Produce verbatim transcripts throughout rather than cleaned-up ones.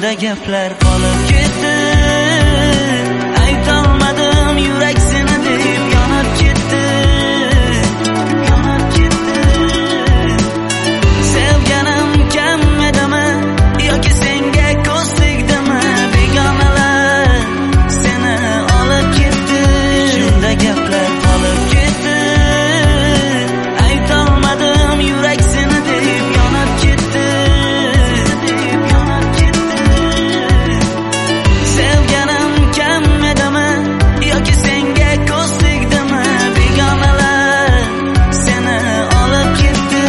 ichimda gaplar qolib ketdi. Aytolmadim yurak seni deb yonib ketdi, yonib ketdi. Sevganim kam edimi yoki senga ko'z tegdimi? Begonalar seni olib ketdi, ichimda gaplar qolib ketdi. Aytolmadim yurak seni deb yonib ketdi, yonib ketdi. Sevganim kam edimi yoki senga ko'z tegdimi? Begonalar seni olib ketdi.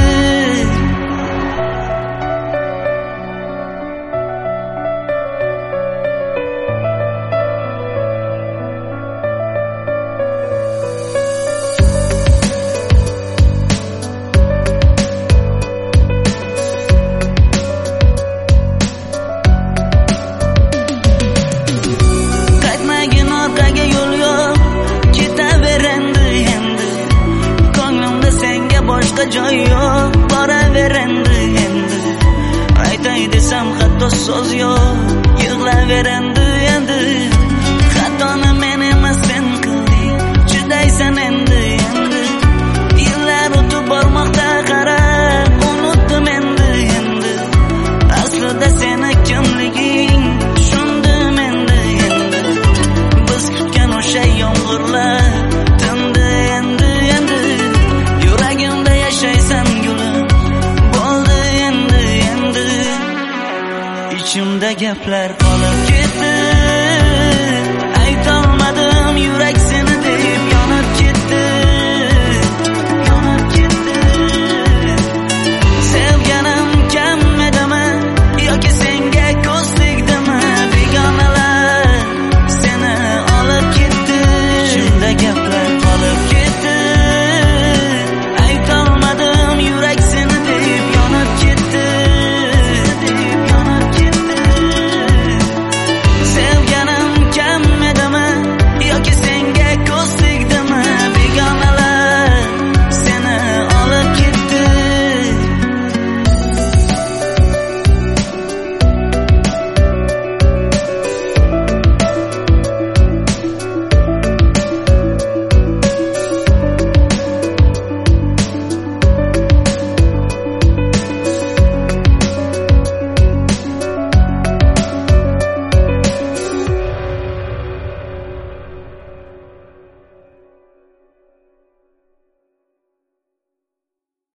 Qaytmagin orqaga yo'l yo'q, ketaver endi endi. Ko'nglimda senga boshqa joy yo'q, boraver endi endi. Aytay desam hatto so'z yo'q, yig'laver endi endi. Xatoni men emas sen qilding, chidaysan endi endi. Yillar o'tib bormoqda qara, unutdim endi endi. Aslida seni kimliging tushundim endi endi. Biz kutgan o'sha yomg'irlar tindi endi endi. Yuragimda yashaysan gulim, bo'ldi endi endi. Ichimda gaplar qolib ketdi.